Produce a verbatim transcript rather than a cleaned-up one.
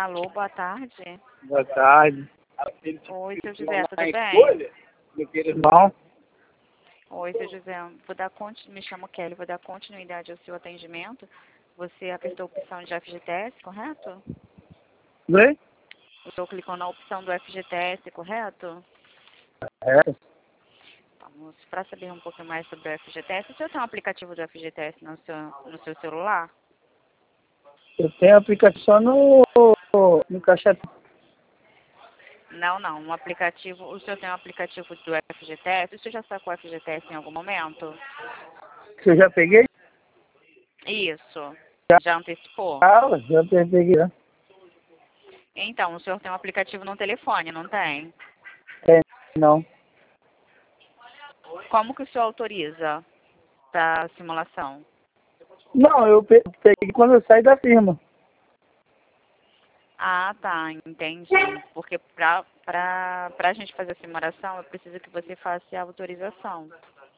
Alô, boa tarde. Boa tarde. Oi, seu José, tudo bem? Bom, Oi, seu José, vou dar continu... me chamo Kelly, vou dar continuidade ao seu atendimento. Você apertou a opção de F G T S, correto? oi? O senhor clicou na opção do F G T S, correto? É, Vamos, para saber um pouco mais sobre o F G T S, o senhor tem um aplicativo do F G T S no seu, no seu celular? eu tenho aplicativo só no, no caixa. Não, não, um aplicativo, o senhor tem um aplicativo do F G T S? O senhor já sacou o F G T S em algum momento? Que eu já peguei? Isso. Já antecipou? Ah, já peguei. Né? Então, o senhor tem um aplicativo no telefone, não tem? Tem, não. Como que o senhor autoriza para simulação? Não, eu pe- peguei quando eu saí da firma. Ah, tá, entendi. Porque para a gente fazer a simulação, eu preciso que você faça a autorização.